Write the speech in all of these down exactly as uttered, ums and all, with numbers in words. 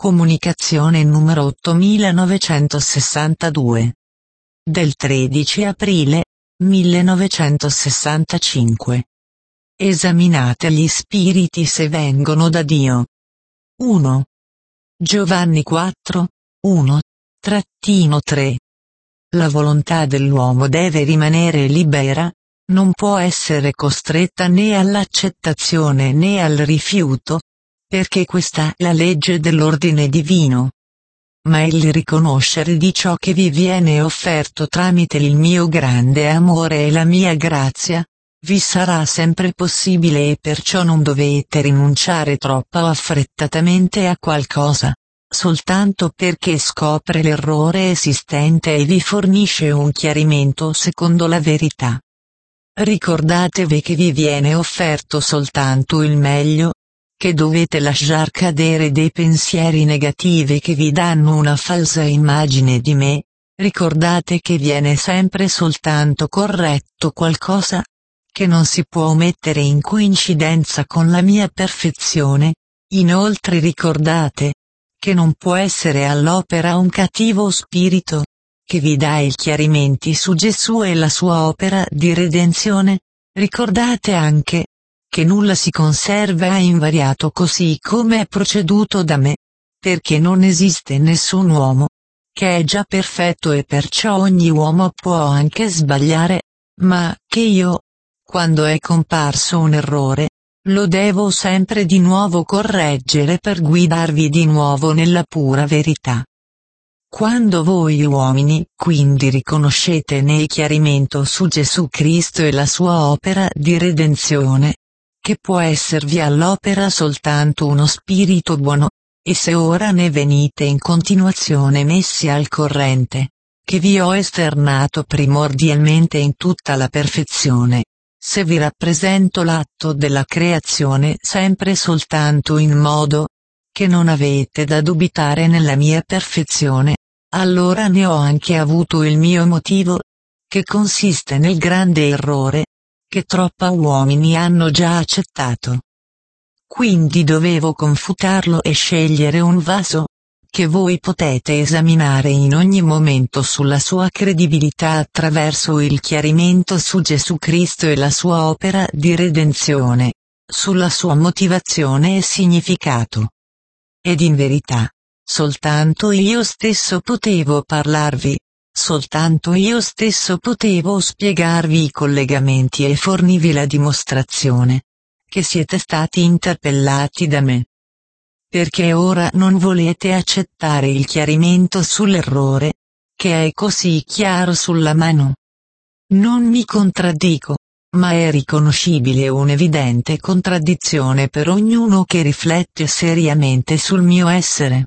Comunicazione numero ottomilanovecentosessantadue. Del tredici aprile millenovecentosessantacinque. Esaminate gli spiriti se vengono da Dio. uno. Giovanni quattro, uno tre. La volontà dell'uomo deve rimanere libera, non può essere costretta né all'accettazione né al rifiuto, perché questa è la legge dell'ordine divino. Ma il riconoscere di ciò che vi viene offerto tramite il mio grande amore e la mia grazia, vi sarà sempre possibile e perciò non dovete rinunciare troppo affrettatamente a qualcosa, soltanto perché scopre l'errore esistente e vi fornisce un chiarimento secondo la verità. Ricordatevi che vi viene offerto soltanto il meglio, che dovete lasciar cadere dei pensieri negativi che vi danno una falsa immagine di me, ricordate che viene sempre soltanto corretto qualcosa, che non si può mettere in coincidenza con la mia perfezione, inoltre ricordate, che non può essere all'opera un cattivo spirito, che vi dà i chiarimenti su Gesù e la sua opera di redenzione, ricordate anche, che nulla si conserva invariato così come è proceduto da me, perché non esiste nessun uomo, che è già perfetto e perciò ogni uomo può anche sbagliare, ma che io, quando è comparso un errore, lo devo sempre di nuovo correggere per guidarvi di nuovo nella pura verità. Quando voi uomini quindi riconoscete nel chiarimento su Gesù Cristo e la sua opera di redenzione, che può esservi all'opera soltanto uno spirito buono, e se ora ne venite in continuazione messi al corrente, che vi ho esternato primordialmente in tutta la perfezione, se vi rappresento l'atto della creazione sempre soltanto in modo, che non avete da dubitare nella mia perfezione, allora ne ho anche avuto il mio motivo, che consiste nel grande errore, che troppa uomini hanno già accettato. Quindi dovevo confutarlo e scegliere un vaso, che voi potete esaminare in ogni momento sulla sua credibilità attraverso il chiarimento su Gesù Cristo e la sua opera di redenzione, sulla sua motivazione e significato. Ed in verità, soltanto io stesso potevo parlarvi, soltanto io stesso potevo spiegarvi i collegamenti e fornirvi la dimostrazione, che siete stati interpellati da me. Perché ora non volete accettare il chiarimento sull'errore, che è così chiaro sulla mano. Non mi contraddico, ma è riconoscibile un'evidente contraddizione per ognuno che riflette seriamente sul mio essere.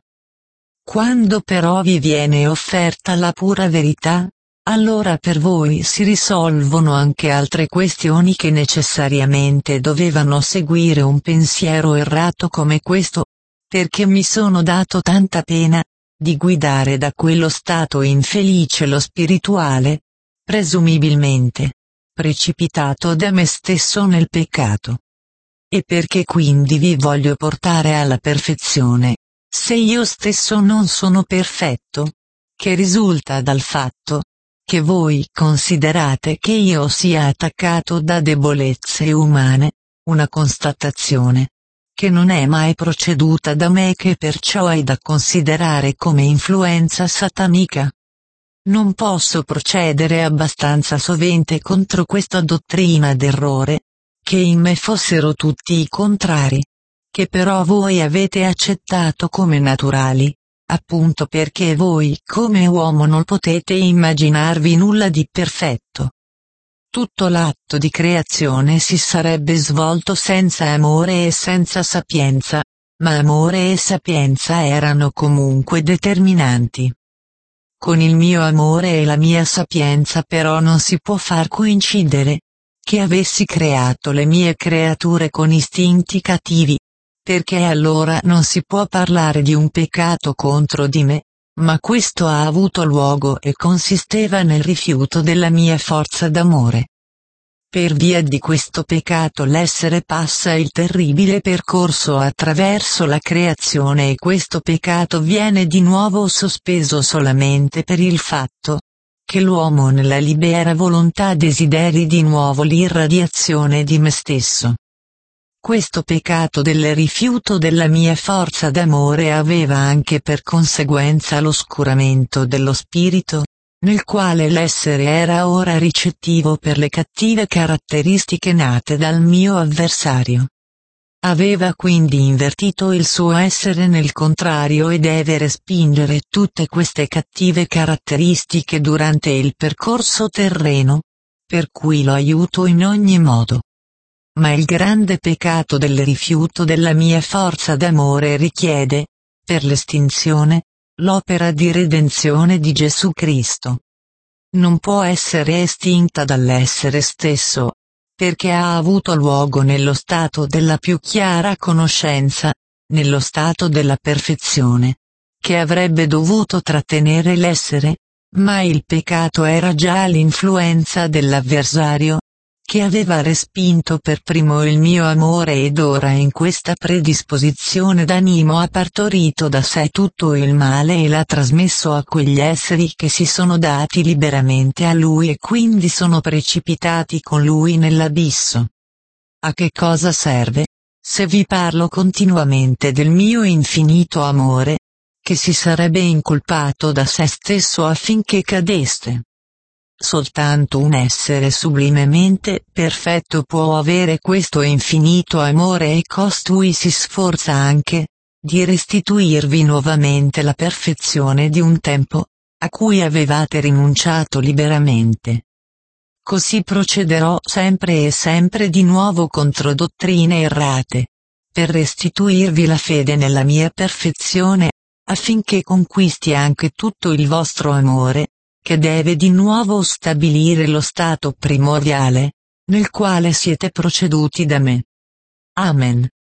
Quando però vi viene offerta la pura verità, allora per voi si risolvono anche altre questioni che necessariamente dovevano seguire un pensiero errato come questo, perché mi sono dato tanta pena, di guidare da quello stato infelice lo spirituale, presumibilmente, precipitato da me stesso nel peccato. E perché quindi vi voglio portare alla perfezione, se io stesso non sono perfetto, che risulta dal fatto, che voi considerate che io sia attaccato da debolezze umane, una constatazione, che non è mai proceduta da me e che perciò è da considerare come influenza satanica. Non posso procedere abbastanza sovente contro questa dottrina d'errore, che in me fossero tutti i contrari, che però voi avete accettato come naturali, appunto perché voi come uomo non potete immaginarvi nulla di perfetto. Tutto l'atto di creazione si sarebbe svolto senza amore e senza sapienza, ma amore e sapienza erano comunque determinanti. Con il mio amore e la mia sapienza però non si può far coincidere, che avessi creato le mie creature con istinti cattivi, perché allora non si può parlare di un peccato contro di me, ma questo ha avuto luogo e consisteva nel rifiuto della mia forza d'amore. Per via di questo peccato l'essere passa il terribile percorso attraverso la creazione e questo peccato viene di nuovo sospeso solamente per il fatto che l'uomo nella libera volontà desideri di nuovo l'irradiazione di me stesso. Questo peccato del rifiuto della mia forza d'amore aveva anche per conseguenza l'oscuramento dello spirito, nel quale l'essere era ora ricettivo per le cattive caratteristiche nate dal mio avversario. Aveva quindi invertito il suo essere nel contrario e deve respingere tutte queste cattive caratteristiche durante il percorso terreno, per cui lo aiuto in ogni modo. Ma il grande peccato del rifiuto della mia forza d'amore richiede, per l'estinzione, l'opera di redenzione di Gesù Cristo. Non può essere estinta dall'essere stesso, perché ha avuto luogo nello stato della più chiara conoscenza, nello stato della perfezione, che avrebbe dovuto trattenere l'essere, ma il peccato era già l'influenza dell'avversario, che aveva respinto per primo il mio amore ed ora in questa predisposizione d'animo ha partorito da sé tutto il male e l'ha trasmesso a quegli esseri che si sono dati liberamente a lui e quindi sono precipitati con lui nell'abisso. A che cosa serve, se vi parlo continuamente del mio infinito amore, che si sarebbe incolpato da se stesso affinché cadeste? Soltanto un essere sublimemente perfetto può avere questo infinito amore e costui si sforza anche di restituirvi nuovamente la perfezione di un tempo, a cui avevate rinunciato liberamente. Così procederò sempre e sempre di nuovo contro dottrine errate, per restituirvi la fede nella mia perfezione, affinché conquisti anche tutto il vostro amore, che deve di nuovo stabilire lo stato primordiale, nel quale siete proceduti da me. Amen.